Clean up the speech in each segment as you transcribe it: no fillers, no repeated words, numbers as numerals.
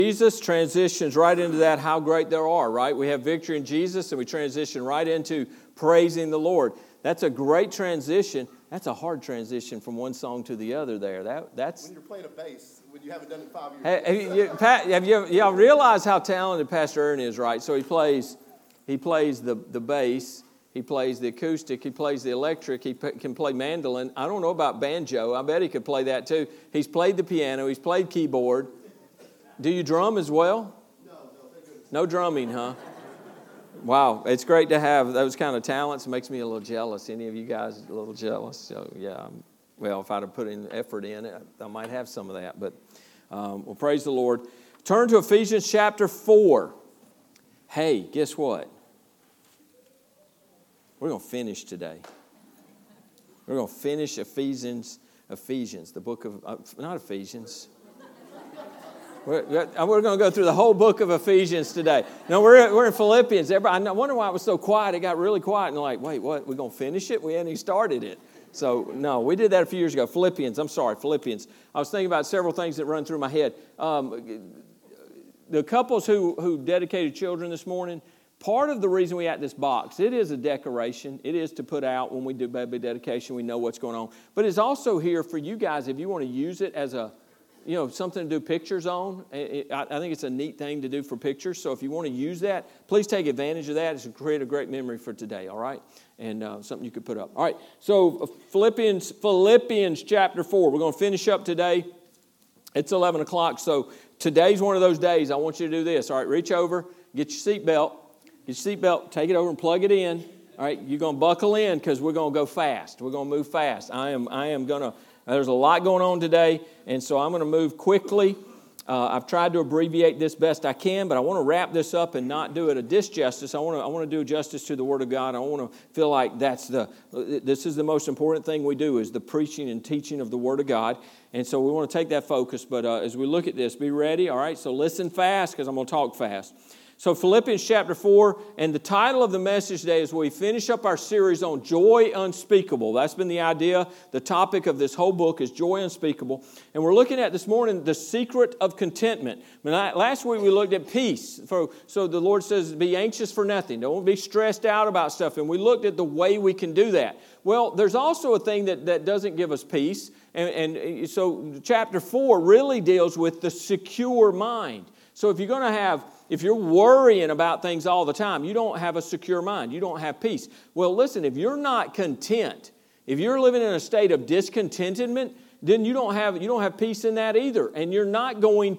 Jesus transitions right into that, how great there are, right? We have victory in Jesus, and we transition right into praising the Lord. That's a great transition. That's a hard transition from one song to the other there. That's when you're playing a bass, when you haven't done it in 5 years. Y'all realize how talented Pastor Aaron is, right? So he plays the bass, he plays the acoustic, he plays the electric, he can play mandolin. I don't know about banjo. I bet he could play that too. He's played the piano, he's played keyboard. Do you drum as well? No, thank goodness. No drumming, huh? Wow, it's great to have those kind of talents. It makes me a little jealous. Any of you guys a little jealous? So, yeah, well, if I'd have put in effort in it, I might have some of that. But, well, praise the Lord. Turn to Ephesians chapter 4. Hey, guess what? We're going to finish today. We're going to finish Ephesians, the book of, not Ephesians. We're going to go through the whole book of Ephesians today. No, we're in Philippians. I wonder why it was so quiet. It got really quiet. And like, wait, what? We're going to finish it? We hadn't even started it. So, no, we did that a few years ago. Philippians. I was thinking about several things that run through my head. The couples who dedicated children this morning, part of the reason we had this box, it is a decoration. It is to put out when we do baby dedication. We know what's going on. But it's also here for you guys if you want to use it as something to do pictures on. I think it's a neat thing to do for pictures. So if you want to use that, please take advantage of that. It's to create a great memory for today, all right? And something you could put up. All right, so Philippians chapter 4. We're going to finish up today. It's 11 o'clock, so today's one of those days. I want you to do this. All right, reach over, get your seatbelt, take it over and plug it in. All right, you're going to buckle in because we're going to go fast. We're going to move fast. I am going to... There's a lot going on today, and so I'm going to move quickly. I've tried to abbreviate this best I can, but I want to wrap this up and not do it a disjustice. I want to do justice to the Word of God. I want to feel like this is the most important thing we do is the preaching and teaching of the Word of God. And so we want to take that focus. But as we look at this, be ready. All right, so listen fast because I'm going to talk fast. So Philippians chapter 4, and the title of the message today is we finish up our series on joy unspeakable. That's been the idea. The topic of this whole book is joy unspeakable. And we're looking at this morning the secret of contentment. Last week we looked at peace. So the Lord says be anxious for nothing. Don't be stressed out about stuff. And we looked at the way we can do that. Well, there's also a thing that doesn't give us peace. And so chapter 4 really deals with the secure mind. So if you're worrying about things all the time, you don't have a secure mind. You don't have peace. Well, listen, if you're not content, if you're living in a state of discontentment, then you don't have peace in that either. And you're not going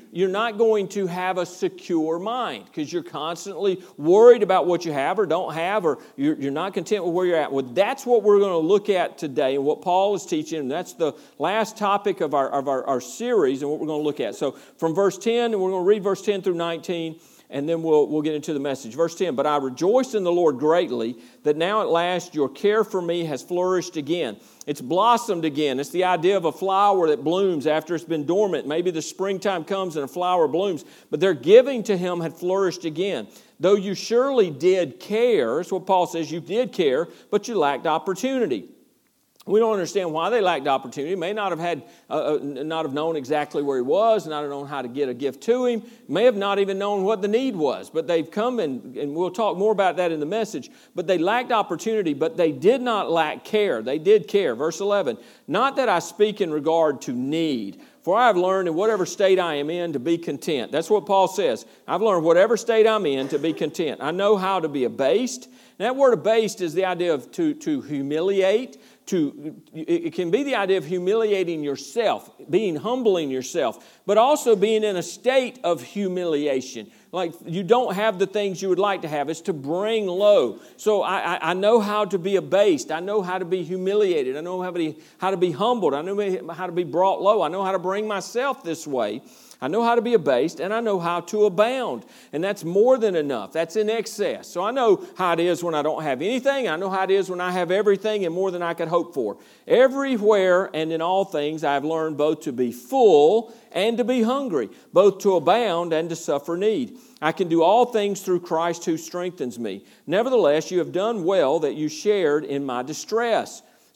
to have a secure mind because you're constantly worried about what you have or don't have, or you're not content with where you're at. Well, that's what we're going to look at today and what Paul is teaching. And that's the last topic of our series and what we're going to look at. So from verse 10, and we're going to read verse 10 through 19. And then we'll get into the message. Verse 10, but I rejoice in the Lord greatly that now at last your care for me has flourished again. It's blossomed again. It's the idea of a flower that blooms after it's been dormant. Maybe the springtime comes and a flower blooms. But their giving to him had flourished again. Though you surely did care, that's what Paul says, you did care, but you lacked opportunity. We don't understand why they lacked opportunity. May not have known exactly where he was, not have known how to get a gift to him, may have not even known what the need was. But they've come, and we'll talk more about that in the message. But they lacked opportunity, but they did not lack care. They did care. Verse 11, not that I speak in regard to need, for I have learned in whatever state I am in to be content. That's what Paul says. I've learned whatever state I'm in to be content. I know how to be abased. And that word abased is the idea of to humiliate. It can be the idea of humiliating yourself, humbling yourself, but also being in a state of humiliation. Like you don't have the things you would like to have. It's to bring low. So I know how to be abased. I know how to be humiliated. I know how to be humbled. I know how to be brought low. I know how to bring myself this way. I know how to be abased, and I know how to abound. And that's more than enough. That's in excess. So I know how it is when I don't have anything. I know how it is when I have everything and more than I could hope for. Everywhere and in all things I have learned both to be full and to be hungry, both to abound and to suffer need. I can do all things through Christ who strengthens me. Nevertheless, you have done well that you shared in my distress.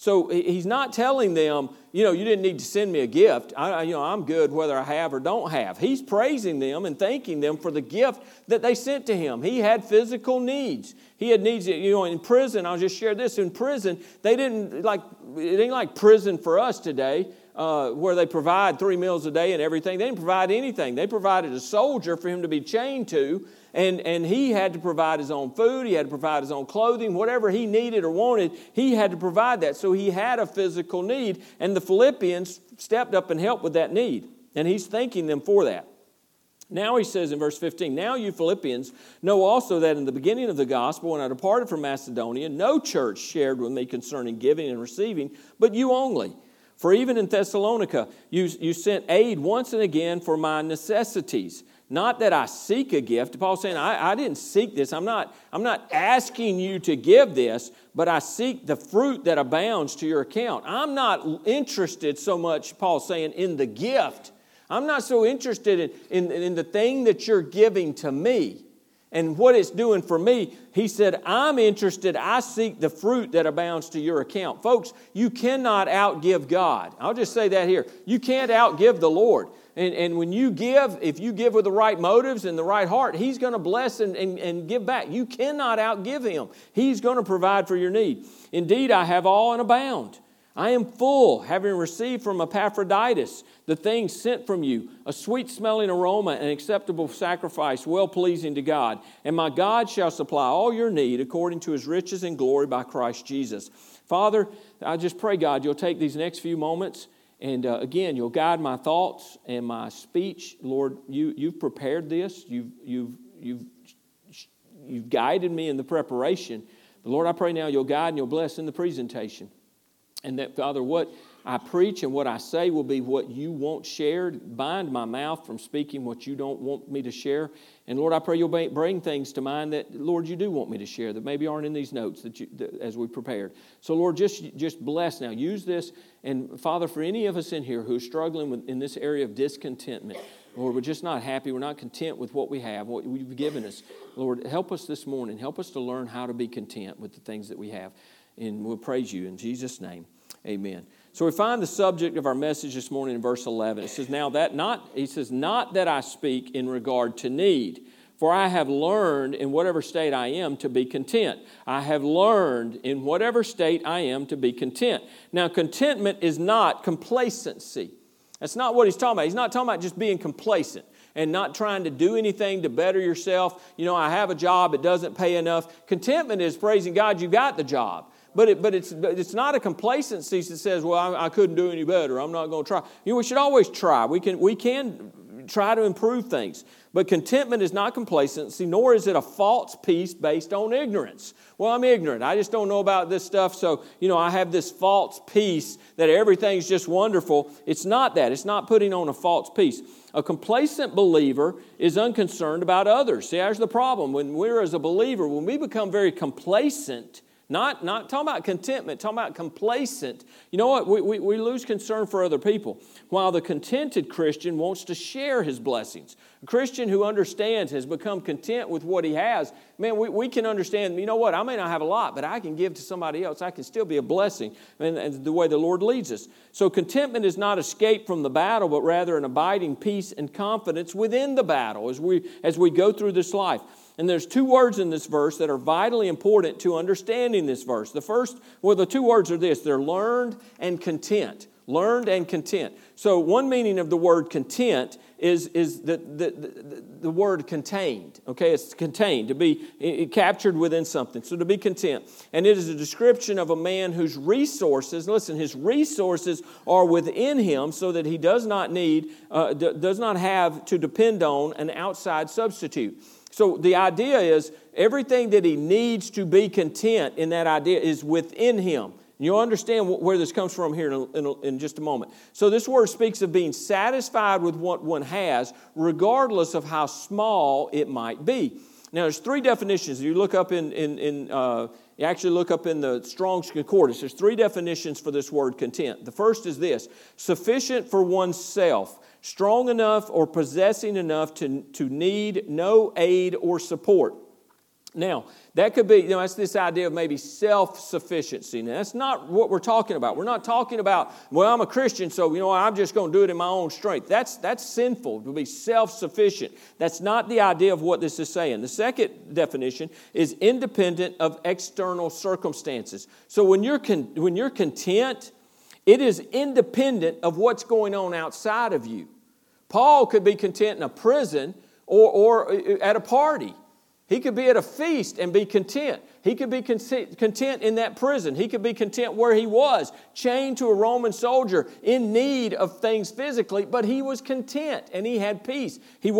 So he's not telling them, you didn't need to send me a gift. I'm good whether I have or don't have. He's praising them and thanking them for the gift that they sent to him. He had physical needs. He had needs, in prison. I'll just share this. In prison, it ain't like prison for us today, where they provide 3 meals a day and everything. They didn't provide anything. They provided a soldier for him to be chained to, and he had to provide his own food. He had to provide his own clothing. Whatever he needed or wanted, he had to provide that. So he had a physical need, and the Philippians stepped up and helped with that need. And he's thanking them for that. Now he says in verse 15, "Now you Philippians know also that in the beginning of the gospel, when I departed from Macedonia, no church shared with me concerning giving and receiving, but you only. For even in Thessalonica, you sent aid once and again for my necessities. Not that I seek a gift." Paul's saying, I didn't seek this. I'm not asking you to give this, but I seek the fruit that abounds to your account. I'm not interested so much, Paul's saying, in the gift. I'm not so interested in the thing that you're giving to me and what it's doing for me. He said, I'm interested. I seek the fruit that abounds to your account. Folks, you cannot outgive God. I'll just say that here. You can't outgive the Lord. And when you give, if you give with the right motives and the right heart, He's going to bless and give back. You cannot outgive Him. He's going to provide for your need. Indeed, I have all and abound. I am full, having received from Epaphroditus the things sent from you, a sweet-smelling aroma, an acceptable sacrifice, well-pleasing to God. And my God shall supply all your need according to His riches and glory by Christ Jesus. Father, I just pray, God, you'll take these next few moments and again, you'll guide my thoughts and my speech. Lord, you've prepared this. You've guided me in the preparation. But Lord, I pray now you'll guide and you'll bless in the presentation. And that, Father, what I preach and what I say will be what you want shared. Bind my mouth from speaking what you don't want me to share. And Lord, I pray you'll bring things to mind that, Lord, you do want me to share that maybe aren't in these notes that as we prepared. So, Lord, just bless now. Use this. And, Father, for any of us in here who are struggling in this area of discontentment, Lord, we're just not happy. We're not content with what we have, what you've given us. Lord, help us this morning. Help us to learn how to be content with the things that we have. And we'll praise you in Jesus' name. Amen. So we find the subject of our message this morning in verse 11. It says, not that I speak in regard to need, for I have learned in whatever state I am to be content. I have learned in whatever state I am to be content. Now, contentment is not complacency. That's not what he's talking about. He's not talking about just being complacent and not trying to do anything to better yourself. I have a job, it doesn't pay enough. Contentment is praising God, you got the job. But it's not a complacency that says, well, I couldn't do any better. I'm not going to try. We should always try. We can try to improve things. But contentment is not complacency, nor is it a false peace based on ignorance. Well, I'm ignorant. I just don't know about this stuff, so, I have this false peace that everything's just wonderful. It's not that. It's not putting on a false peace. A complacent believer is unconcerned about others. See, there's the problem. When we're as a believer, when we become very complacent, not talking about contentment, talking about complacent. You know what? We lose concern for other people. While the contented Christian wants to share his blessings. A Christian who understands, has become content with what he has. Man, we can understand, you know what? I may not have a lot, but I can give to somebody else. I can still be a blessing. And the way the Lord leads us. So contentment is not escape from the battle, but rather an abiding peace and confidence within the battle as we go through this life. And there's 2 words in this verse that are vitally important to understanding this verse. The 2 words are this. They're learned and content. Learned and content. So one meaning of the word content is the word contained. Okay, it's contained, to be captured within something. So to be content. And it is a description of a man whose resources, listen, his resources are within him so that he does not have to depend on an outside substitute. So the idea is everything that he needs to be content in that idea is within him. You'll understand where this comes from here in just a moment. So this word speaks of being satisfied with what one has, regardless of how small it might be. Now, there's 3 definitions. You look up you actually look up in the Strong's Concordance. There's 3 definitions for this word content. The first is this: sufficient for oneself, strong enough or possessing enough to need no aid or support. Now, that could be, that's this idea of maybe self-sufficiency. Now, that's not what we're talking about. We're not talking about, well, I'm a Christian, so, I'm just going to do it in my own strength. That's sinful, to be self-sufficient. That's not the idea of what this is saying. The second definition is independent of external circumstances. So when you're content, it is independent of what's going on outside of you. Paul could be content in a prison or at a party. He could be at a feast and be content. He could be content in that prison. He could be content where he was, chained to a Roman soldier, in need of things physically, but he was content and he had peace.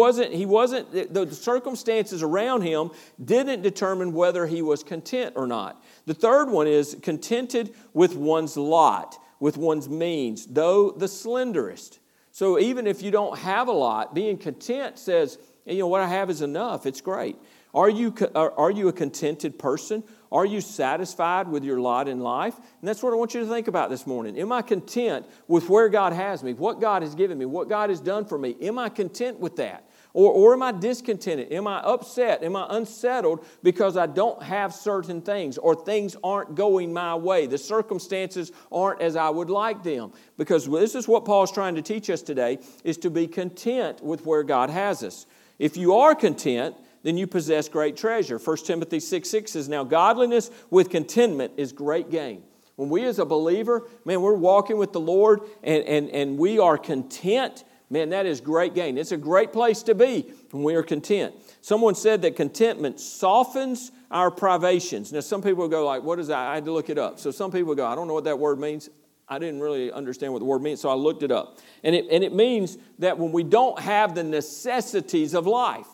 The circumstances around him didn't determine whether he was content or not. The third one is contented with one's lot, with one's means, though the slenderest. So even if you don't have a lot, being content says, what I have is enough. It's great. Are you a contented person? Are you satisfied with your lot in life? And that's what I want you to think about this morning. Am I content with where God has me, what God has given me, what God has done for me? Am I content with that? Or am I discontented? Am I upset? Am I unsettled because I don't have certain things or things aren't going my way? The circumstances aren't as I would like them. Because this is what Paul's trying to teach us today, is to be content with where God has us. If you are content, then you possess great treasure. 1 Timothy 6:6 says, now godliness with contentment is great gain. When we as a believer, we're walking with the Lord and we are content, that is great gain. It's a great place to be when we are content. Someone said that contentment softens our privations. Now some people go like, what is that? I had to look it up. So some people go, I don't know what that word means. I didn't really understand what the word means, so I looked it up. And it means that when we don't have the necessities of life.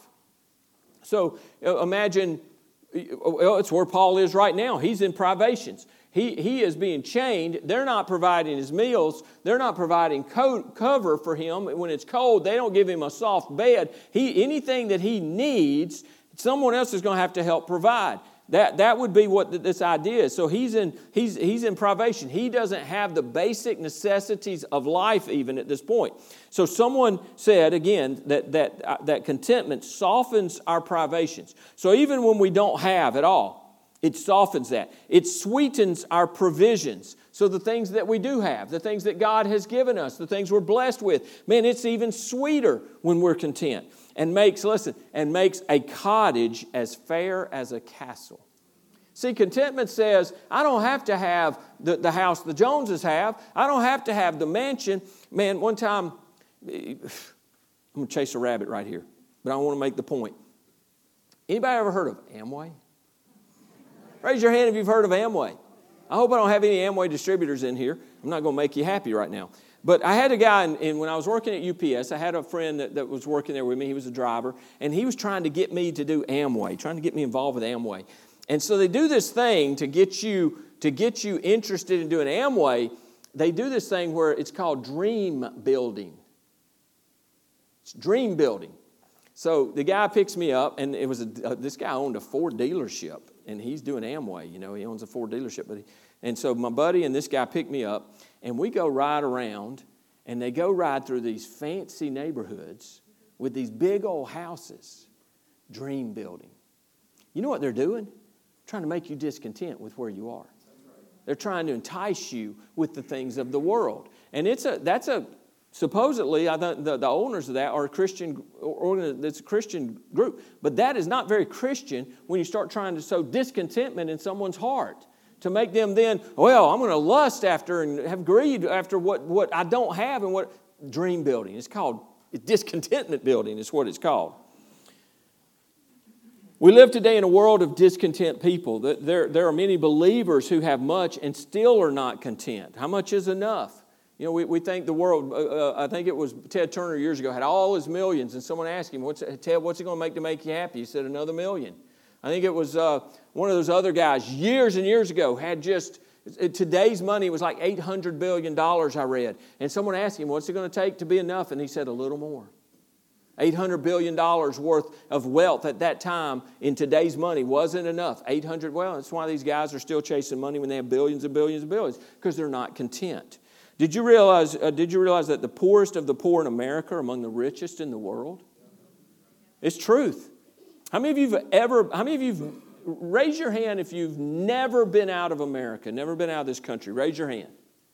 So imagine, it's where Paul is right now. He's in privations. He is being chained. They're not providing his meals. They're not providing cover for him. When it's cold, they don't give him a soft bed. Anything that he needs, someone else is going to have to help provide. That would be what this idea is. So he's in privation. He doesn't have the basic necessities of life even at this point. So someone said again that contentment softens our privations. So even when we don't have at all, it softens that. It sweetens our provisions. So the things that we do have, the things that God has given us, the things we're blessed with, it's even sweeter when we're content. And makes a cottage as fair as a castle. See, contentment says, I don't have to have the house the Joneses have. I don't have to have the mansion. One time, I'm going to chase a rabbit right here, but I want to make the point. Anybody ever heard of Amway? Raise your hand if you've heard of Amway. I hope I don't have any Amway distributors in here. I'm not going to make you happy right now. But I had a guy, when I was working at UPS, I had a friend that was working there with me. He was a driver, and he was trying to get me to do Amway, trying to get me involved with Amway. And so they do this thing to get you interested in doing Amway. They do this thing where it's called dream building. It's dream building. So the guy picks me up, and it was this guy owned a Ford dealership, and he's doing Amway. He owns a Ford dealership. And so my buddy and this guy pick me up, and we go ride around, and they go ride through these fancy neighborhoods with these big old houses, dream building. You know what they're doing? Trying to make you discontent with where you are. They're trying to entice you with the things of the world. And supposedly, the owners of that are a Christian, it's a Christian group. But that is not very Christian when you start trying to sow discontentment in someone's heart. To make them then, I'm going to lust after and have greed after what I don't have and what dream building. It's called discontentment building is what it's called. We live today in a world of discontent people. There are many believers who have much and still are not content. How much is enough? We think the world, I think it was Ted Turner years ago, had all his millions, and someone asked him, Ted, what's it going to make you happy? He said, another million. I think it was one of those other guys years and years ago had today's money was like $800 billion, I read. And someone asked him, what's it going to take to be enough? And he said, a little more. $800 billion worth of wealth at that time in today's money wasn't enough. That's why these guys are still chasing money when they have billions and billions and billions, because they're not content. Did you realize that the poorest of the poor in America are among the richest in the world? It's truth. How many of you raise your hand if you've never been out of America, never been out of this country. Raise your hand.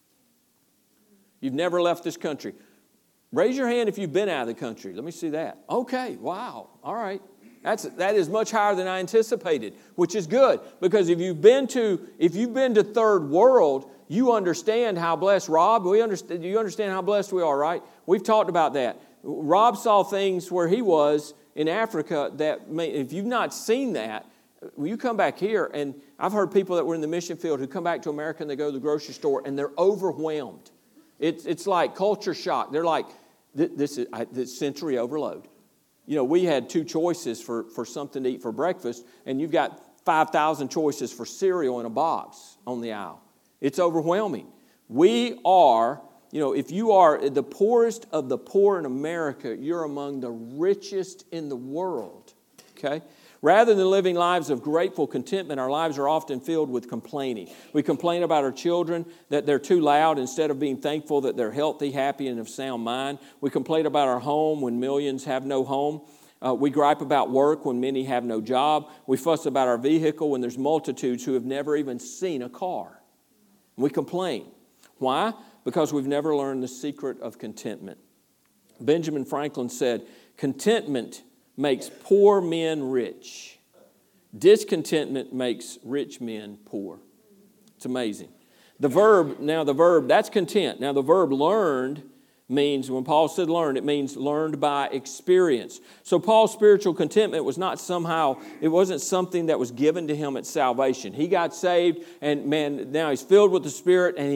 You've never left this country. Raise your hand if you've been out of the country. Let me see that. Okay, wow, all right. That is much higher than I anticipated, which is good, because if you've been to third world, you understand how blessed. Rob, you understand how blessed we are, right? We've talked about that. Rob saw things where he was in Africa that if you've not seen that, when you come back here, and I've heard people that were in the mission field who come back to America and they go to the grocery store and they're overwhelmed. It's like culture shock. They're like, this is sensory overload. You know, we had 2 choices for something to eat for breakfast, and you've got 5,000 choices for cereal in a box on the aisle. It's overwhelming. We are, you know, if you are the poorest of the poor in America, you're among the richest in the world, okay? Rather than living lives of grateful contentment, our lives are often filled with complaining. We complain about our children, that they're too loud, instead of being thankful that they're healthy, happy, and of sound mind. We complain about our home when millions have no home. We gripe about work when many have no job. We fuss about our vehicle when there's multitudes who have never even seen a car. We complain. Why? Because we've never learned the secret of contentment. Benjamin Franklin said, "Contentment makes poor men rich. Discontentment makes rich men poor." It's amazing. The verb, that's content. Now the verb learned means, when Paul said learned, it means learned by experience. So Paul's spiritual contentment was not it wasn't something that was given to him at salvation. He got saved, and man, now he's filled with the Spirit, and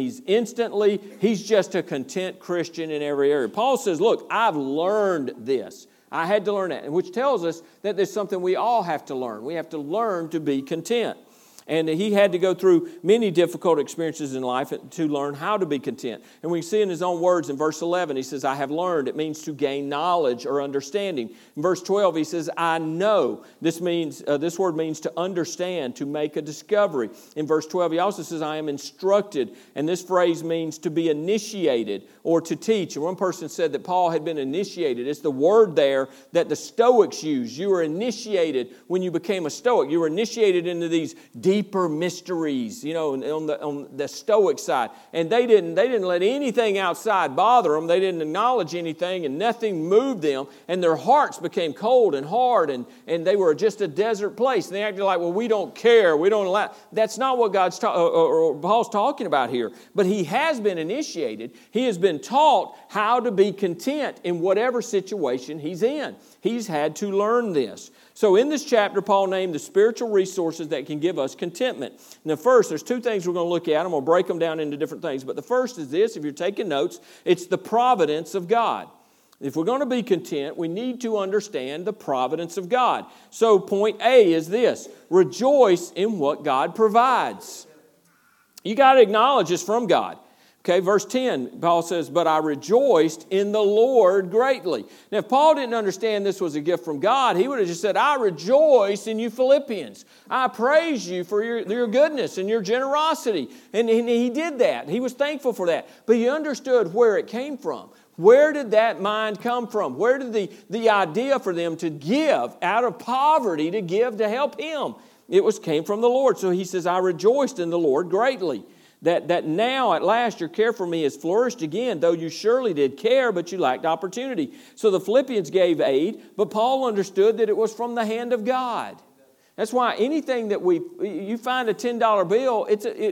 he's just a content Christian in every area. Paul says, look, I've learned this. I had to learn that, which tells us that there's something we all have to learn. We have to learn to be content. And he had to go through many difficult experiences in life to learn how to be content. And we see in his own words in verse 11, he says, I have learned. It means to gain knowledge or understanding. In verse 12, he says, I know. This word means to understand, to make a discovery. In verse 12, he also says, I am instructed. And this phrase means to be initiated or to teach. And one person said that Paul had been initiated. It's the word there that the Stoics use. You were initiated when you became a Stoic. You were initiated into these deeper mysteries, you know, on the Stoic side. And they didn't let anything outside bother them. They didn't acknowledge anything, and nothing moved them. And their hearts became cold and hard, and they were just a desert place. And they acted like, well, we don't care. We don't allow. That's not what Paul's talking about here. But he has been initiated. He has been taught how to be content in whatever situation he's in. He's had to learn this. So in this chapter, Paul named the spiritual resources that can give us contentment. Now first, there's 2 things we're going to look at. I'm going to break them down into different things. But the first is this, if you're taking notes, it's the providence of God. If we're going to be content, we need to understand the providence of God. So point A is this, rejoice in what God provides. You got to acknowledge it's from God. Okay, verse 10, Paul says, but I rejoiced in the Lord greatly. Now, if Paul didn't understand this was a gift from God, he would have just said, I rejoice in you Philippians. I praise you for your goodness and your generosity. And he did that. He was thankful for that. But he understood where it came from. Where did that mind come from? Where did the idea for them to give out of poverty, to give to help him? It came from the Lord. So he says, I rejoiced in the Lord greatly. That now at last your care for me has flourished again, though you surely did care, but you lacked opportunity. So the Philippians gave aid, but Paul understood that it was from the hand of God. That's why anything that you find a $10 bill,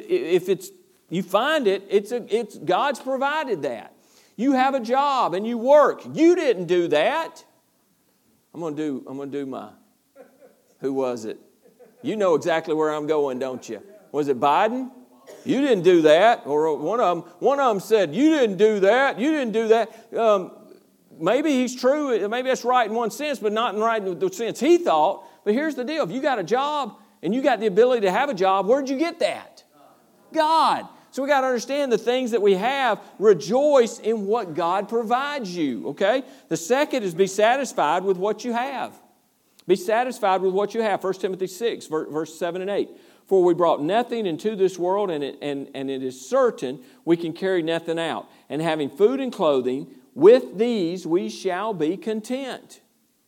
it's God's provided that. You have a job and you work. You didn't do that. I'm going to do my. Who was it? You know exactly where I'm going, don't you? Was it Biden? You didn't do that. Or one of them said, you didn't do that. You didn't do that. Maybe he's true. Maybe that's right in one sense, but not in right in the sense he thought. But here's the deal. If you got a job and you got the ability to have a job, where'd you get that? God. So we got to understand the things that we have. Rejoice in what God provides you. Okay? The second is be satisfied with what you have. Be satisfied with what you have. 1 Timothy 6, verse 7 and 8. For we brought nothing into this world, and it is certain we can carry nothing out. And having food and clothing, with these we shall be content.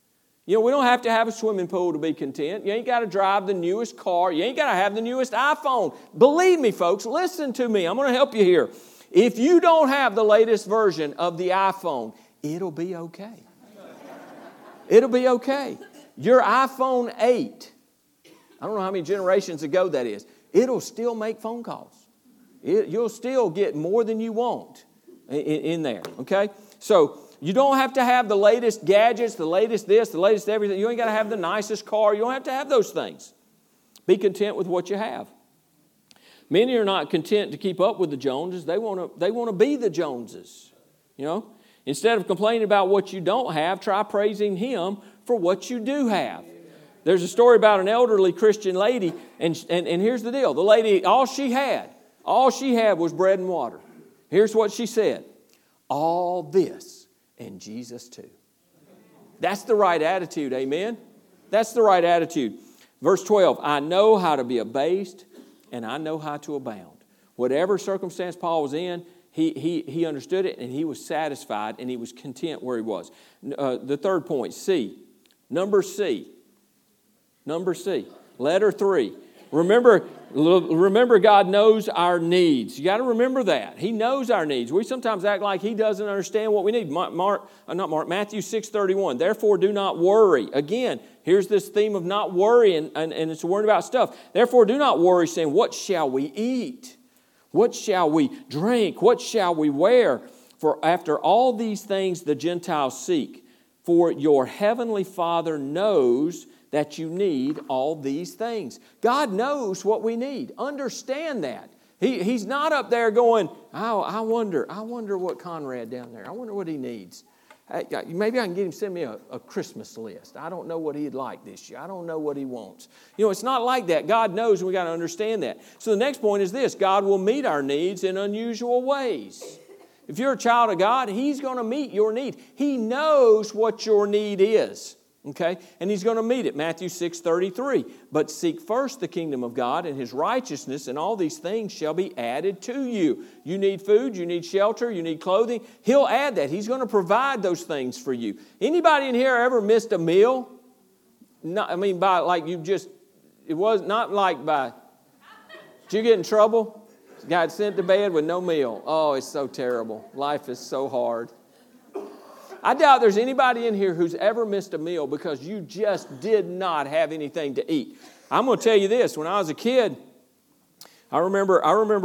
You know, we don't have to have a swimming pool to be content. You ain't got to drive the newest car. You ain't got to have the newest iPhone. Believe me, folks, listen to me. I'm going to help you here. If you don't have the latest version of the iPhone, it'll be okay. It'll be okay. Your iPhone 8, I don't know how many generations ago that is, it'll still make phone calls. You'll still get more than you want in there, okay? So you don't have to have the latest gadgets, the latest this, the latest everything. You ain't got to have the nicest car. You don't have to have those things. Be content with what you have. Many are not content to keep up with the Joneses. They want to be the Joneses, you know? Instead of complaining about what you don't have, try praising Him for what you do have. There's a story about an elderly Christian lady, and here's the deal. The lady, all she had was bread and water. Here's what she said. All this and Jesus too. That's the right attitude, amen? That's the right attitude. Verse 12, I know how to be abased, and I know how to abound. Whatever circumstance Paul was in, he understood it, and he was satisfied, and he was content where he was. The third point, C. Number C. Letter 3. Remember, God knows our needs. You got to remember that. He knows our needs. We sometimes act like He doesn't understand what we need. Matthew 6:31. Therefore, do not worry. Again, here's this theme of not worrying, and it's a word about stuff. Therefore, do not worry, saying, what shall we eat? What shall we drink? What shall we wear? For after all these things the Gentiles seek. For your heavenly Father knows that you need all these things. God knows what we need. Understand that. He's not up there going, oh, I wonder what Conrad down there, I wonder what he needs. Maybe I can get him to send me a Christmas list. I don't know what he'd like this year. I don't know what he wants. You know, it's not like that. God knows, and we got to understand that. So the next point is this. God will meet our needs in unusual ways. If you're a child of God, He's going to meet your need. He knows what your need is. Okay? And He's going to meet it. Matthew 6:33. But seek first the kingdom of God and His righteousness, and all these things shall be added to you. You need food, you need shelter, you need clothing. He'll add that. He's going to provide those things for you. Anybody in here ever missed a meal? It was not like by, did you get in trouble? Got sent to bed with no meal. Oh, it's so terrible. Life is so hard. I doubt there's anybody in here who's ever missed a meal because you just did not have anything to eat. I'm going to tell you this. When I was a kid, I remember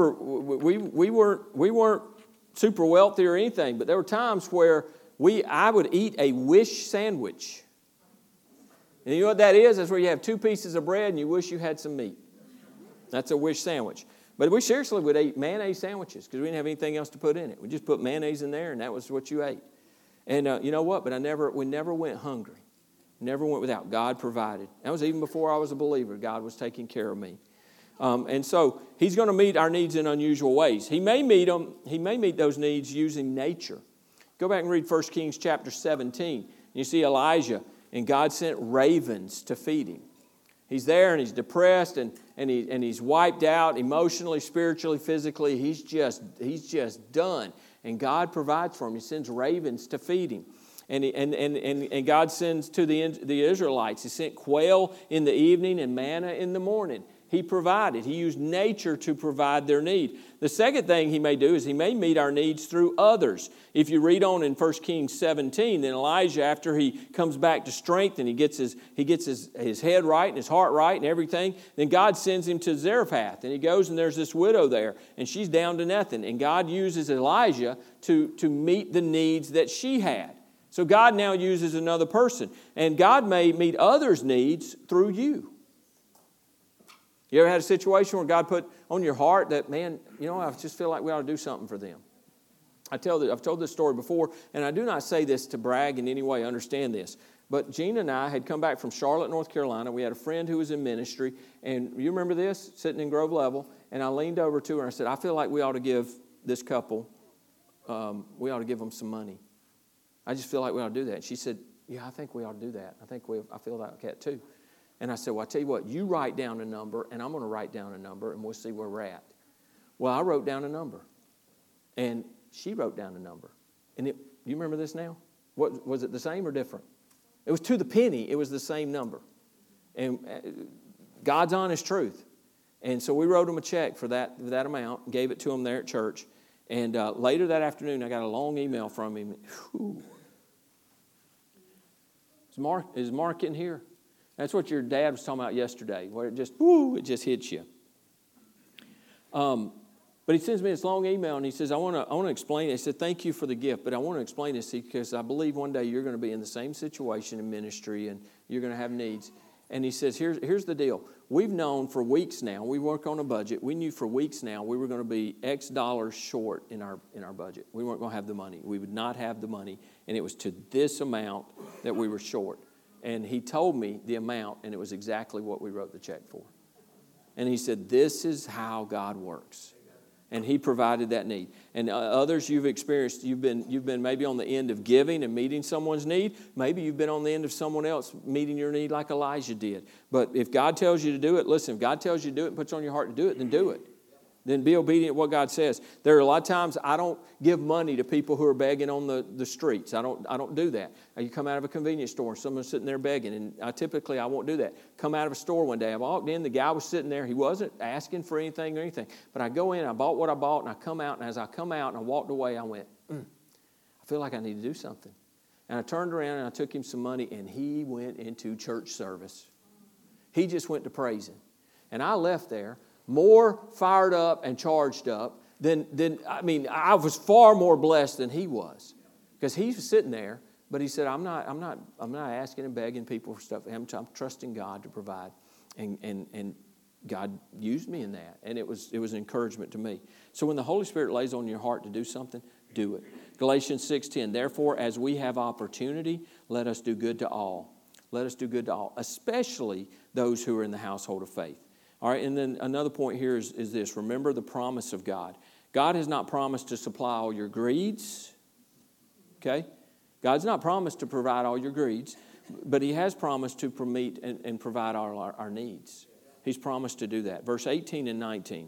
we weren't super wealthy or anything, but there were times where I would eat a wish sandwich. And you know what that is? That's where you have 2 pieces of bread and you wish you had some meat. That's a wish sandwich. But we seriously would eat mayonnaise sandwiches because we didn't have anything else to put in it. We just put mayonnaise in there and that was what you ate. And you know what? But we never went hungry. Never went without. God provided. That was even before I was a believer. God was taking care of me. And so He's going to meet our needs in unusual ways. He may meet them. He may meet those needs using nature. Go back and read 1 Kings chapter 17. You see Elijah, and God sent ravens to feed him. He's there and he's depressed and he's wiped out emotionally, spiritually, physically. He's just done. And God provides for him. He sends ravens to feed him. And God sends to the Israelites. He sent quail in the evening and manna in the morning. He provided. He used nature to provide their need. The second thing He may do is He may meet our needs through others. If you read on in 1 Kings 17, then Elijah, after he comes back to strength and he gets his head right and his heart right and everything, then God sends him to Zarephath. And he goes and there's this widow there and she's down to nothing. And God uses Elijah to meet the needs that she had. So God now uses another person. And God may meet others' needs through you. You ever had a situation where God put on your heart that, man, you know, I just feel like we ought to do something for them? I've told this story before, and I do not say this to brag in any way. Understand this. But Gina and I had come back from Charlotte, North Carolina. We had a friend who was in ministry, and you remember this? Sitting in Grove Level, and I leaned over to her and I said, I feel like we ought to give this couple, we ought to give them some money. I just feel like we ought to do that. And she said, yeah, I think we ought to do that. I feel like that too. And I said, well, I tell you what, you write down a number, and I'm going to write down a number, and we'll see where we're at. Well, I wrote down a number, and she wrote down a number. And you remember this now? Was it the same or different? It was to the penny. It was the same number. And God's honest truth. And so we wrote him a check for that amount, gave it to him there at church. And later that afternoon, I got a long email from him. Whew. Is Mark in here? That's what your dad was talking about yesterday, where it just hits you. But he sends me this long email, and he says, I want to explain it. He said, thank you for the gift, but I want to explain this because I believe one day you're going to be in the same situation in ministry, and you're going to have needs. And he says, here's the deal. We've known for weeks now, we work on a budget, we knew for weeks now we were going to be X dollars short in our budget. We weren't going to have the money. We would not have the money, and it was to this amount that we were short. And he told me the amount, and it was exactly what we wrote the check for. And he said, this is how God works. And he provided that need. And others you've experienced, you've been maybe on the end of giving and meeting someone's need. Maybe you've been on the end of someone else meeting your need like Elijah did. But if God tells you to do it, listen, if God tells you to do it and puts on your heart to do it, then do it. Then be obedient to what God says. There are a lot of times I don't give money to people who are begging on the streets. I don't do that. You come out of a convenience store and someone's sitting there begging, and I won't do that. Come out of a store one day, I walked in, the guy was sitting there. He wasn't asking for anything or anything. But I go in, I bought what I bought, and I come out, and as I come out and I walked away, I went, I feel like I need to do something. And I turned around and I took him some money, and he went into church service. He just went to praising. And I left there more fired up and charged up I was far more blessed than he was, because he was sitting there, but he said, I'm not asking and begging people for stuff. I'm trusting God to provide, and God used me in that, and it was an encouragement to me. So when the Holy Spirit lays on your heart to do something, do it. Galatians 6:10. Therefore, as we have opportunity, let us do good to all. Let us do good to all, especially those who are in the household of faith. All right, and then another point here is this. Remember the promise of God. God has not promised to supply all your greeds. Okay? God's not promised to provide all your greeds, but He has promised to meet and provide our needs. He's promised to do that. Verse 18 and 19.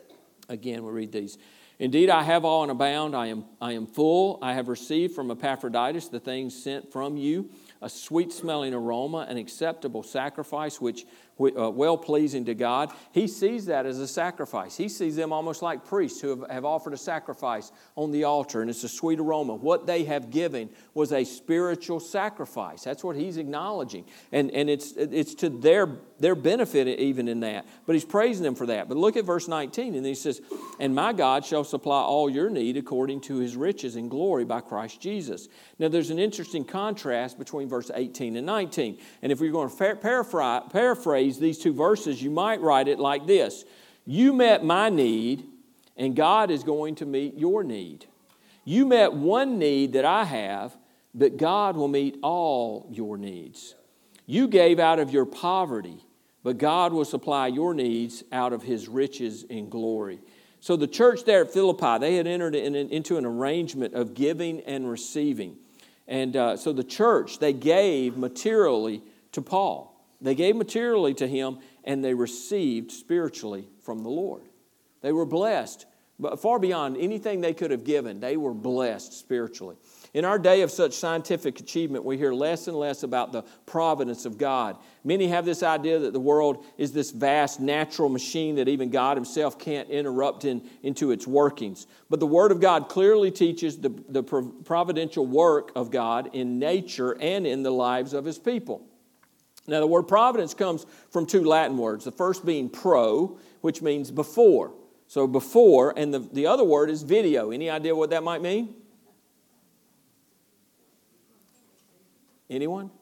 Again, we'll read these. Indeed, I have all and abound. I am full. I have received from Epaphroditus the things sent from you, a sweet-smelling aroma, an acceptable sacrifice, which well-pleasing to God. He sees that as a sacrifice. He sees them almost like priests who have offered a sacrifice on the altar, and it's a sweet aroma. What they have given was a spiritual sacrifice. That's what he's acknowledging. And it's to their benefit even in that. But he's praising them for that. But look at verse 19, and he says, and my God shall supply all your need according to His riches in glory by Christ Jesus. Now there's an interesting contrast between verse 18 and 19. And if we're going to paraphrase these two verses, you might write it like this. You met my need, and God is going to meet your need. You met one need that I have, but God will meet all your needs. You gave out of your poverty, but God will supply your needs out of His riches in glory. So the church there at Philippi, they had entered into an arrangement of giving and receiving. And so the church, they gave materially to Paul. They gave materially to him, and they received spiritually from the Lord. They were blessed, but far beyond anything they could have given. They were blessed spiritually. In our day of such scientific achievement, we hear less and less about the providence of God. Many have this idea that the world is this vast natural machine that even God Himself can't interrupt into its workings. But the Word of God clearly teaches the providential work of God in nature and in the lives of His people. Now, the word providence comes from two Latin words. The first being pro, which means before. So before, and the other word is video. Any idea what that might mean? Anyone?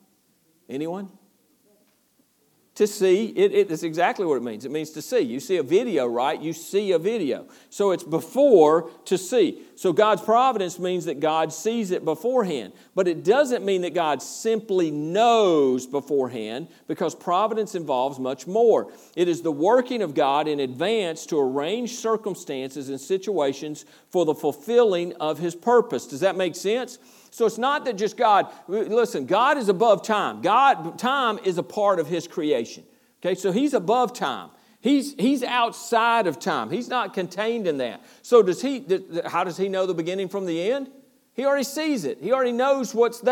To see, it's exactly what it means. It means to see. You see a video, right? You see a video. So it's before to see. So God's providence means that God sees it beforehand. But it doesn't mean that God simply knows beforehand, because providence involves much more. It is the working of God in advance to arrange circumstances and situations for the fulfilling of His purpose. Does that make sense? So it's not that just God, listen, God is above time. Time is a part of His creation. Okay, so He's above time. He's outside of time. He's not contained in that. So how does He know the beginning from the end? He already sees it. He already knows what's there.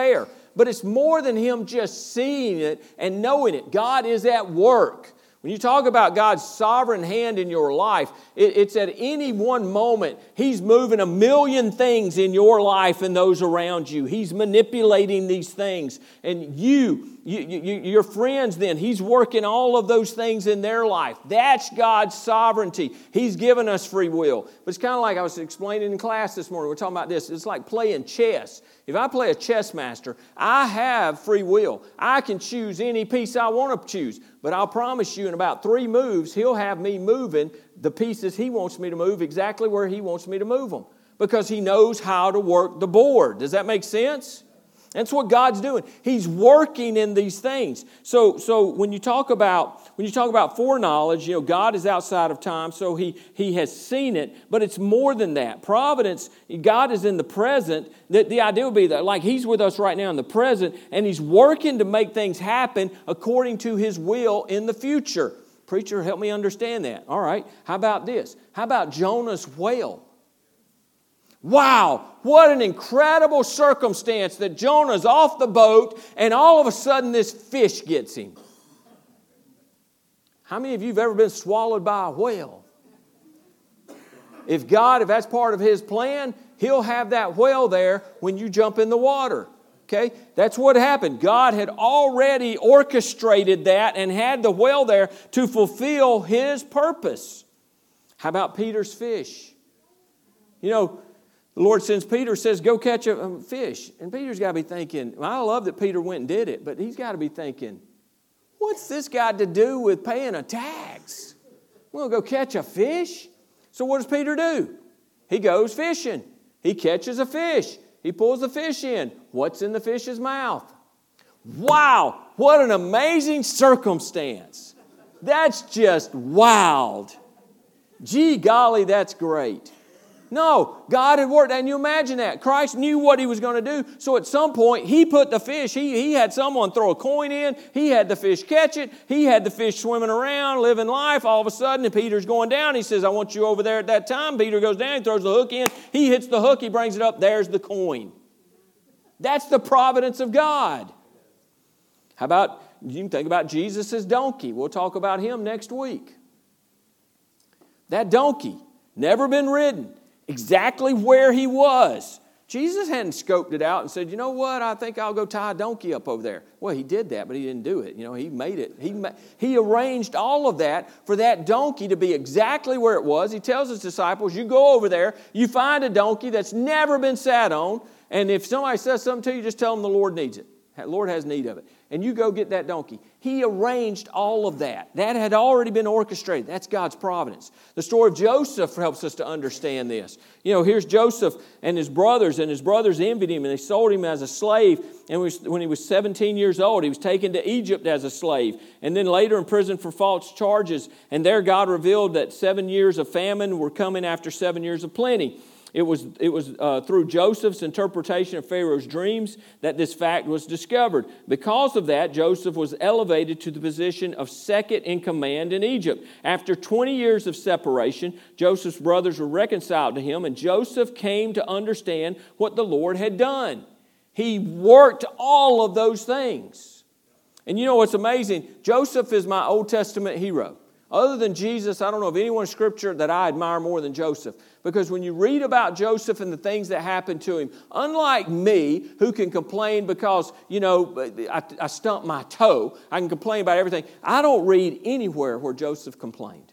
But it's more than Him just seeing it and knowing it. God is at work. When you talk about God's sovereign hand in your life, it's at any one moment, He's moving a million things in your life and those around you. He's manipulating these things. And your friends then, He's working all of those things in their life. That's God's sovereignty. He's given us free will. But it's kind of like I was explaining in class this morning. We're talking about this. It's like playing chess. If I play a chess master, I have free will. I can choose any piece I want to choose. But I'll promise you in about 3 moves, He'll have me moving the pieces He wants me to move exactly where He wants me to move them. Because He knows how to work the board. Does that make sense? That's what God's doing. He's working in these things. So when you talk about foreknowledge, God is outside of time, so He has seen it, but it's more than that. Providence, God is in the present. The idea would be that like He's with us right now in the present, and He's working to make things happen according to His will in the future. Preacher, help me understand that. All right, how about this? How about Jonah's whale? Wow, what an incredible circumstance that Jonah's off the boat and all of a sudden this fish gets him. How many of you have ever been swallowed by a whale? If that's part of His plan, He'll have that whale there when you jump in the water. Okay? That's what happened. God had already orchestrated that and had the whale there to fulfill His purpose. How about Peter's fish? The Lord sends Peter, says, go catch a fish. And Peter's got to be thinking, I love that Peter went and did it, but he's got to be thinking, what's this got to do with paying a tax? We'll go catch a fish. So what does Peter do? He goes fishing. He catches a fish. He pulls the fish in. What's in the fish's mouth? Wow, what an amazing circumstance. That's just wild. Gee golly, that's great. No, God had worked. And you imagine that. Christ knew what He was going to do. So at some point, He put the fish. He had someone throw a coin in. He had the fish catch it. He had the fish swimming around, living life. All of a sudden, and Peter's going down. He says, I want you over there at that time. Peter goes down. He throws the hook in. He hits the hook. He brings it up. There's the coin. That's the providence of God. How about, you can think about Jesus' donkey. We'll talk about him next week. That donkey, never been ridden. Exactly where he was. Jesus hadn't scoped it out and said, you know what, I think I'll go tie a donkey up over there. Well, He did that, but He didn't do it. He made it. He arranged all of that for that donkey to be exactly where it was. He tells His disciples, you go over there, you find a donkey that's never been sat on, and if somebody says something to you, just tell them the Lord needs it. The Lord has need of it. And you go get that donkey. He arranged all of that. That had already been orchestrated. That's God's providence. The story of Joseph helps us to understand this. Here's Joseph and his brothers envied him and they sold him as a slave. And when he was 17 years old, he was taken to Egypt as a slave. And then later in prison for false charges. And there God revealed that 7 years of famine were coming after 7 years of plenty. It was through Joseph's interpretation of Pharaoh's dreams that this fact was discovered. Because of that, Joseph was elevated to the position of second in command in Egypt. After 20 years of separation, Joseph's brothers were reconciled to him, and Joseph came to understand what the Lord had done. He worked all of those things. And you know what's amazing? Joseph is my Old Testament hero. Other than Jesus, I don't know of anyone in Scripture that I admire more than Joseph. Because when you read about Joseph and the things that happened to him, unlike me, who can complain because, I stumped my toe, I can complain about everything. I don't read anywhere where Joseph complained.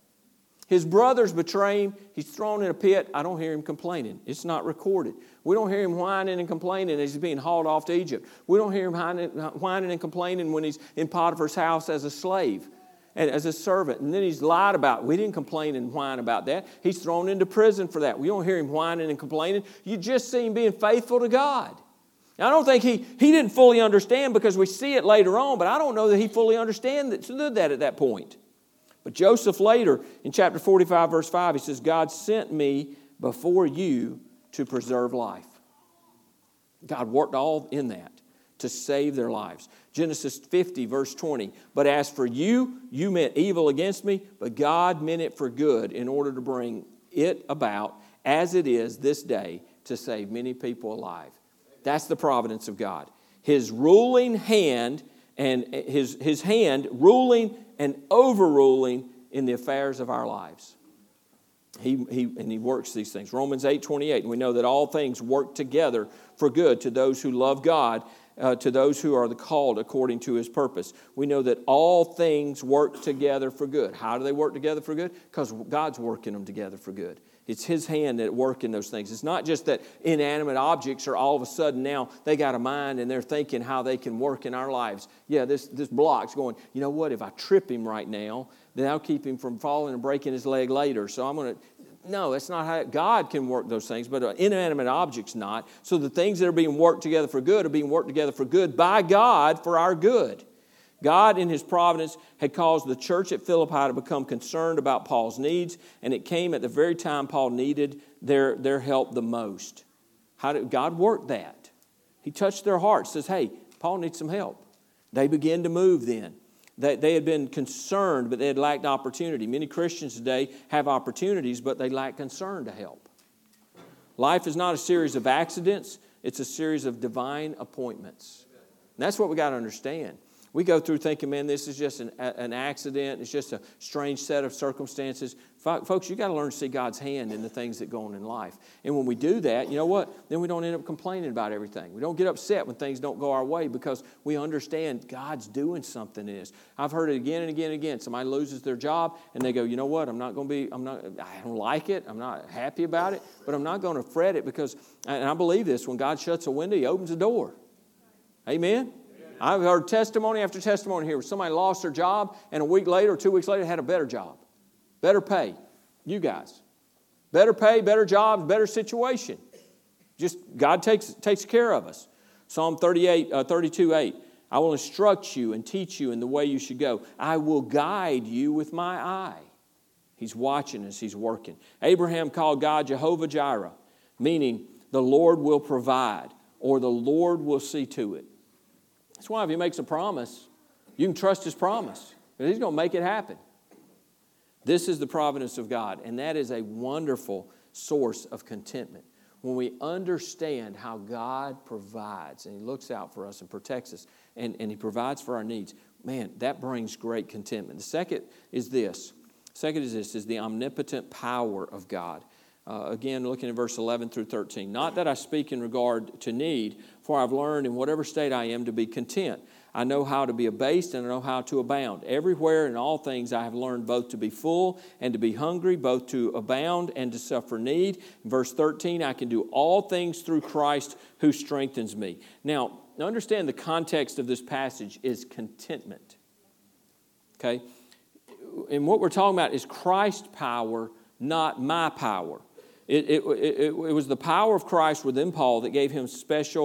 His brothers betray him. He's thrown in a pit. I don't hear him complaining. It's not recorded. We don't hear him whining and complaining as he's being hauled off to Egypt. We don't hear him whining and complaining when he's in Potiphar's house as a slave. And as a servant, and then he's lied about. We didn't complain and whine about that. He's thrown into prison for that. We don't hear him whining and complaining. You just see him being faithful to God. Now, I don't think he didn't fully understand because we see it later on, but I don't know that he fully understood that at that point. But Joseph later, in chapter 45, verse 5, he says, God sent me before you to preserve life. God worked all in that to save their lives. Genesis 50, verse 20. But as for you, you meant evil against me, but God meant it for good in order to bring it about as it is this day to save many people alive. That's the providence of God. His ruling hand and his hand ruling and overruling in the affairs of our lives. He works these things. Romans 8:28, and we know that all things work together for good to those who love God, to those who are the called according to His purpose. We know that all things work together for good. How do they work together for good? Because God's working them together for good. It's His hand at work in those things. It's not just that inanimate objects are all of a sudden now they got a mind and they're thinking how they can work in our lives. Yeah, this block's going, you know what, if I trip him right now, then I'll keep him from falling and breaking his leg later. So I'm going to... No, that's not how God can work those things, but an inanimate object's not. So the things that are being worked together for good are being worked together for good by God for our good. God, in His providence, had caused the church at Philippi to become concerned about Paul's needs, and it came at the very time Paul needed their help the most. How did God work that? He touched their hearts, says, hey, Paul needs some help. They began to move then. They had been concerned, but they had lacked opportunity. Many Christians today have opportunities, but they lack concern to help. Life is not a series of accidents. It's a series of divine appointments. And that's what we got to understand. We go through thinking, man, this is just an accident. It's just a strange set of circumstances. Folks, you got to learn to see God's hand in the things that go on in life. And when we do that, you know what? Then we don't end up complaining about everything. We don't get upset when things don't go our way because we understand God's doing something in this. I've heard it again and again and again. Somebody loses their job and they go, you know what? I don't like it. I'm not happy about it, but I'm not going to fret it because, and I believe this, when God shuts a window, He opens a door. Amen? I've heard testimony after testimony here where somebody lost their job and a week later or 2 weeks later had a better job. Better pay. You guys. Better pay, better jobs, better situation. Just God takes care of us. Psalm 32:8. I will instruct you and teach you in the way you should go. I will guide you with my eye. He's watching us. He's working. Abraham called God Jehovah Jireh, meaning the Lord will provide or the Lord will see to it. That's why if He makes a promise, you can trust His promise. He's going to make it happen. This is the providence of God, and that is a wonderful source of contentment. When we understand how God provides, and He looks out for us and protects us, and He provides for our needs, man, that brings great contentment. The second is this. Is the omnipotent power of God. Again, looking at verse 11 through 13. Not that I speak in regard to need, for I've learned in whatever state I am to be content. I know how to be abased and I know how to abound. Everywhere in all things I have learned both to be full and to be hungry, both to abound and to suffer need. In verse 13, I can do all things through Christ who strengthens me. Now, understand the context of this passage is contentment. Okay? And what we're talking about is Christ's power, not my power. It was the power of Christ within Paul that gave him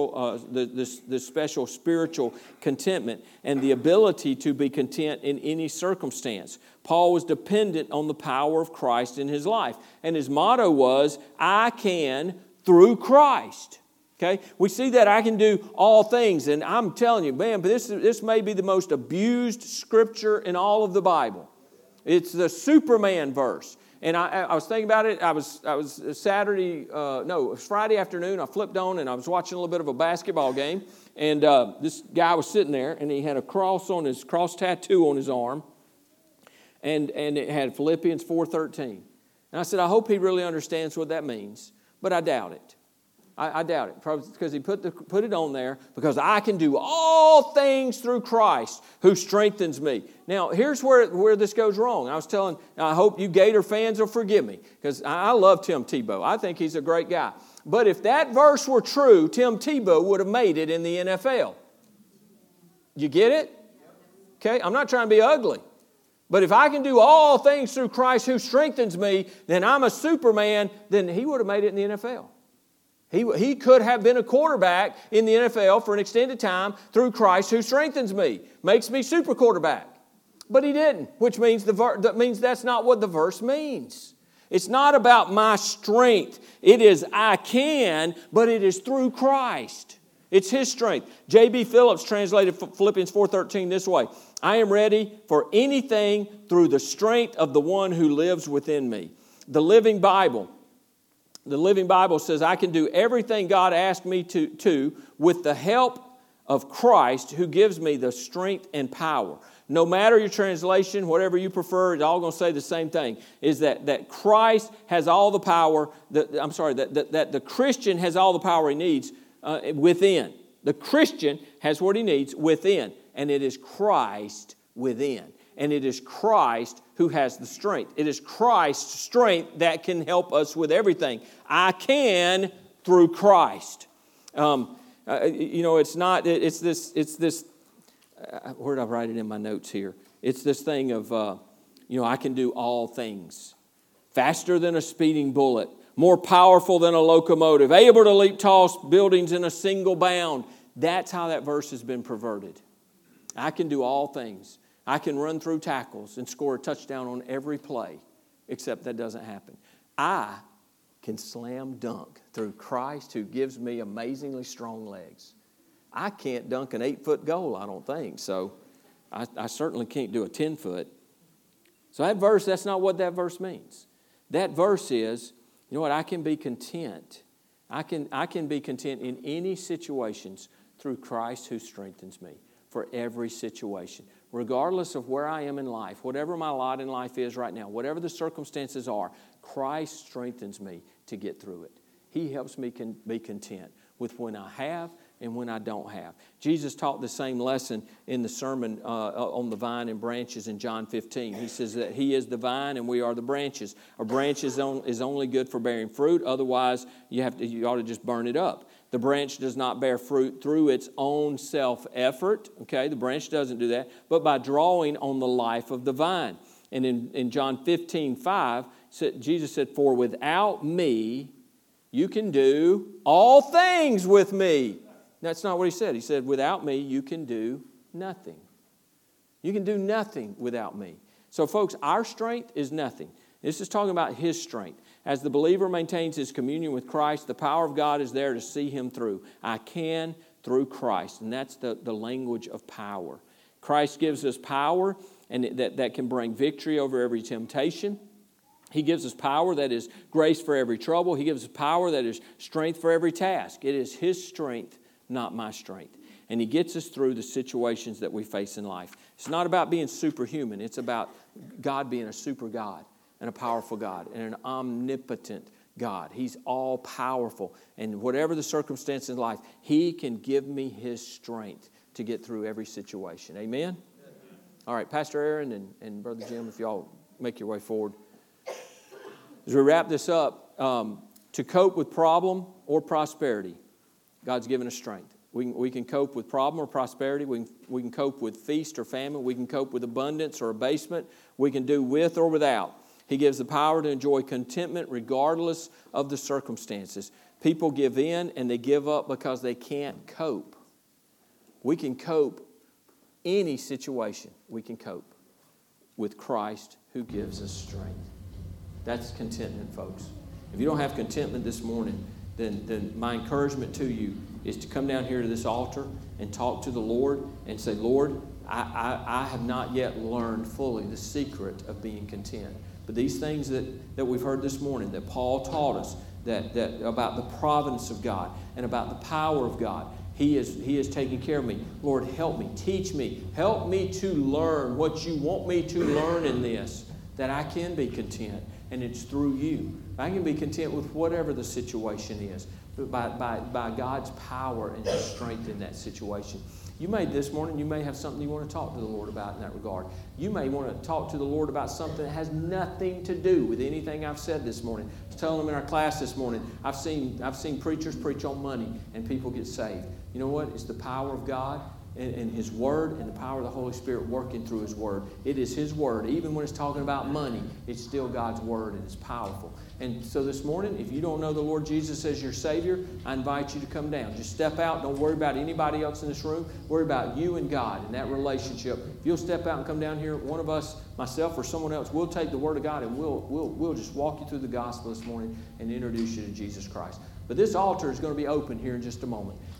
this special spiritual contentment and the ability to be content in any circumstance. Paul was dependent on the power of Christ in his life. And his motto was, I can through Christ. Okay? We see that I can do all things. And I'm telling you, man, but this may be the most abused scripture in all of the Bible. It's the Superman verse. And I was thinking about it. It was Friday afternoon. I flipped on and I was watching a little bit of a basketball game. And this guy was sitting there and he had a cross tattoo on his arm. And it had Philippians 4:13. And I said, I hope he really understands what that means. But I doubt it. I doubt it. Probably because he put it on there because I can do all things through Christ who strengthens me. Now, here's where this goes wrong. I hope you Gator fans will forgive me because I love Tim Tebow. I think he's a great guy. But if that verse were true, Tim Tebow would have made it in the NFL. You get it? Okay, I'm not trying to be ugly. But if I can do all things through Christ who strengthens me, then I'm a Superman, then he would have made it in the NFL. He could have been a quarterback in the NFL for an extended time through Christ who strengthens me, makes me super quarterback. But he didn't, which means that's not what the verse means. It's not about my strength. It is I can, but it is through Christ. It's His strength. J.B. Phillips translated Philippians 4:13 this way. I am ready for anything through the strength of the one who lives within me. The Living Bible says I can do everything God asked me to with the help of Christ who gives me the strength and power. No matter your translation, whatever you prefer, it's all going to say the same thing, is that Christ has all the power, that the Christian has all the power he needs within. The Christian has what he needs within, and it is Christ within. And it is Christ who has the strength. It is Christ's strength that can help us with everything. I can through Christ. It's this, where did I write it in my notes here? It's this thing of, I can do all things. Faster than a speeding bullet, more powerful than a locomotive, able to leap tall buildings in a single bound. That's how that verse has been perverted. I can do all things. I can run through tackles and score a touchdown on every play, except that doesn't happen. I can slam dunk through Christ who gives me amazingly strong legs. I can't dunk an 8-foot goal, I don't think. So I certainly can't do a 10-foot. So that verse, that's not what that verse means. That verse is, you know what, I can be content. I can be content in any situations through Christ who strengthens me for every situation. Regardless of where I am in life, whatever my lot in life is right now, whatever the circumstances are, Christ strengthens me to get through it. He helps me be content with when I have and when I don't have. Jesus taught the same lesson in the sermon on the vine and branches in John 15. He says that He is the vine and we are the branches. A branch is only good for bearing fruit. Otherwise, you ought to just burn it up. The branch does not bear fruit through its own self-effort. Okay, the branch doesn't do that, but by drawing on the life of the vine. And in John 15:5, Jesus said, "For without me, you can do all things with me." That's not what He said. He said, without me, you can do nothing. You can do nothing without me. So, folks, our strength is nothing. This is talking about His strength. As the believer maintains his communion with Christ, the power of God is there to see him through. I can through Christ, and that's the language of power. Christ gives us power and that can bring victory over every temptation. He gives us power that is grace for every trouble. He gives us power that is strength for every task. It is His strength, not my strength. And He gets us through the situations that we face in life. It's not about being superhuman. It's about God being a super God and a powerful God and an omnipotent God. He's all powerful. And whatever the circumstance in life, He can give me His strength to get through every situation. Amen? All right, Pastor Aaron and Brother Jim, if y'all make your way forward. As we wrap this up, to cope with problem or prosperity, God's given us strength. We can cope with problem or prosperity. We can cope with feast or famine. We can cope with abundance or abasement. We can do with or without. He gives the power to enjoy contentment regardless of the circumstances. People give in and they give up because they can't cope. We can cope any situation. We can cope with Christ who gives us strength. That's contentment, folks. If you don't have contentment this morning, then my encouragement to you is to come down here to this altar and talk to the Lord and say, Lord, I have not yet learned fully the secret of being content. But these things that we've heard this morning, that Paul taught us, that about the providence of God and about the power of God, He is taking care of me. Lord, help me, teach me, help me to learn what You want me to learn in this, that I can be content, and it's through You. I can be content with whatever the situation is, but by God's power and His strength in that situation. You may this morning, you may have something you want to talk to the Lord about in that regard. You may want to talk to the Lord about something that has nothing to do with anything I've said this morning. I was telling them in our class this morning, I've seen preachers preach on money and people get saved. You know what? It's the power of God and His Word and the power of the Holy Spirit working through His Word. It is His Word. Even when it's talking about money, it's still God's Word and it's powerful. And so this morning, if you don't know the Lord Jesus as your Savior, I invite you to come down. Just step out. Don't worry about anybody else in this room. Worry about you and God and that relationship. If you'll step out and come down here, one of us, myself or someone else, we'll take the Word of God and we'll just walk you through the gospel this morning and introduce you to Jesus Christ. But this altar is going to be open here in just a moment.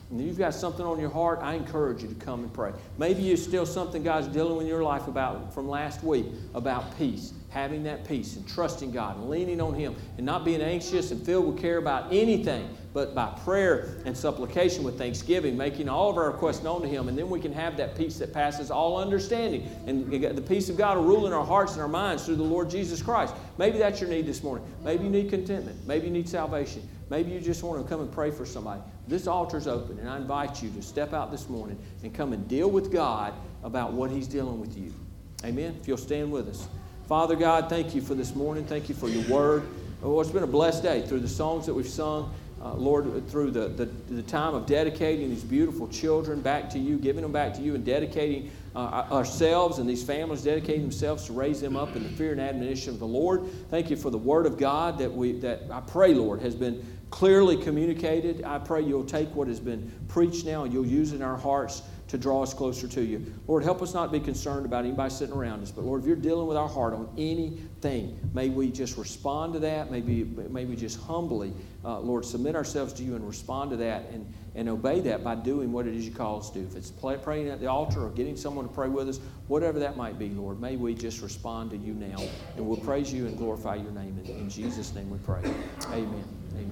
And if you've got something on your heart, I encourage you to come and pray. Maybe it's still something God's dealing with in your life about from last week, about peace, having that peace and trusting God and leaning on Him and not being anxious and filled with care about anything, but by prayer and supplication with thanksgiving, making all of our requests known to Him, and then we can have that peace that passes all understanding. And the peace of God will rule in our hearts and our minds through the Lord Jesus Christ. Maybe that's your need this morning. Maybe you need contentment. Maybe you need salvation. Maybe you just want to come and pray for somebody. This altar's open, and I invite you to step out this morning and come and deal with God about what He's dealing with you. Amen? If you'll stand with us. Father God, thank you for this morning. Thank you for your word. Oh, it's been a blessed day through the songs that we've sung. Lord, through the time of dedicating these beautiful children back to you, giving them back to you, and dedicating ourselves and these families, dedicating themselves to raise them up in the fear and admonition of the Lord. Thank you for the Word of God that I pray, Lord, has been clearly communicated. I pray you'll take what has been preached now and you'll use it in our hearts to draw us closer to you. Lord, help us not be concerned about anybody sitting around us, but Lord, if you're dealing with our heart on anything, may we just respond to that. May we just humbly, Lord, submit ourselves to you and respond to that and obey that by doing what it is you call us to do. If it's praying at the altar or getting someone to pray with us, whatever that might be, Lord, may we just respond to you now. And we'll praise you and glorify your name. In Jesus' name we pray. Amen.